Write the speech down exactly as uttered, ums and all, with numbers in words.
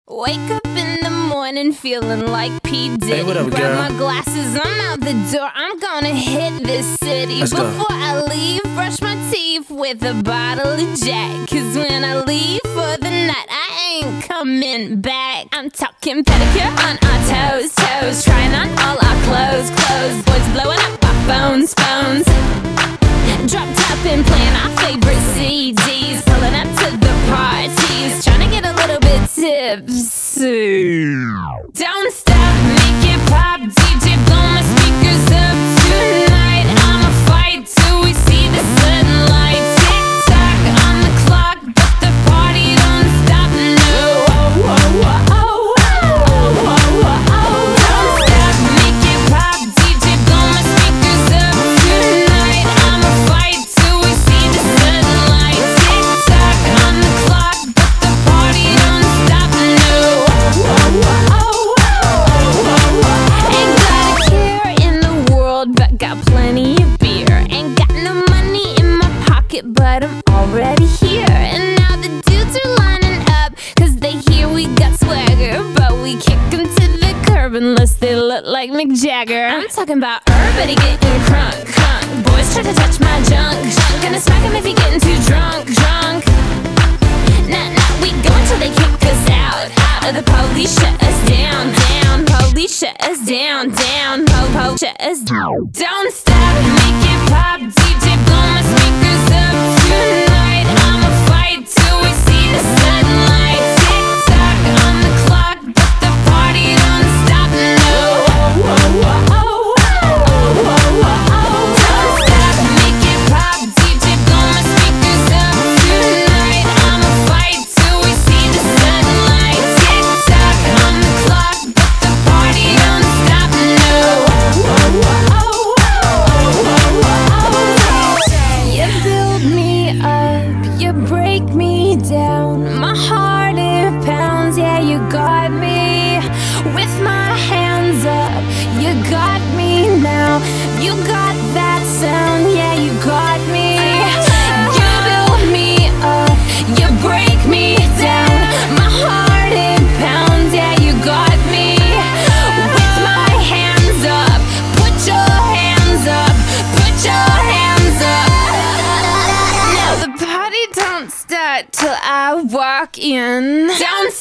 Wake up in the morning feeling like P. Diddy. Hey, what up, Grab girl? my glasses, I'm out the door. I'm gonna hit this city. Let's go. Before I leave, brush my teeth with a bottle of Jack. Cause when I leave for the night, I ain't coming back. I'm talking pedicure on our toes, toes. Trying on all our clothes, clothes. Boys blowing up our phones, phones. Drop top and playing our favorite C Ds. Pulling up to the parties, trying to get a little bit tipsy. Don't stop, make it pop, D J blow my speakers up tonight. I'ma fight till we see the sunlight. Tick tock on the clock, but the party don't stop. No, oh, oh, oh, oh, oh, oh, oh, oh. Don't stop, make it pop, D J blow my speakers up tonight. I'ma fight till we see the sunlight. Tick tock on the clock, but the party don't stop. No, oh, oh, oh, oh, oh, oh. Ain't got a care in the world, but got plenty of beer. Ain't got no money in my pocket, but I'm already here. And now the dudes are lining up, cause they hear we got swagger. But we kick them to the curb unless they look like Mick Jagger. I'm talking about everybody getting crunk, crunk. Boys try to touch my junk, junk. Gonna smack him if he getting too drunk, drunk. Nah, nah, we go until they kick us out, out. Or the police shut us down, down. Police shut us down, down. Po, po, shut us down. Don't stop, make it pop, D J blow my speakers up tonight. I'ma fight till we see the sunlight. Tick tock on the clock, but the party don't stop. No, oh, oh, oh, oh, oh, oh, oh, oh. Don't stop, make it pop, D J blow my speakers up tonight. I'ma fight till we see the sunlight. Tick tock on the clock, but the party don't stop. No, oh, oh, oh, oh, oh, oh, oh. You build me up, you break me down. My heart it pounds, yeah, you got me. With my hands up, you got me now. You got that sound, yeah, you got me. You build me up, you break me down. My heart it pounds, yeah, you got me. With my hands up, put your hands up, put your hands up. Now the party don't start till I walk in. Don't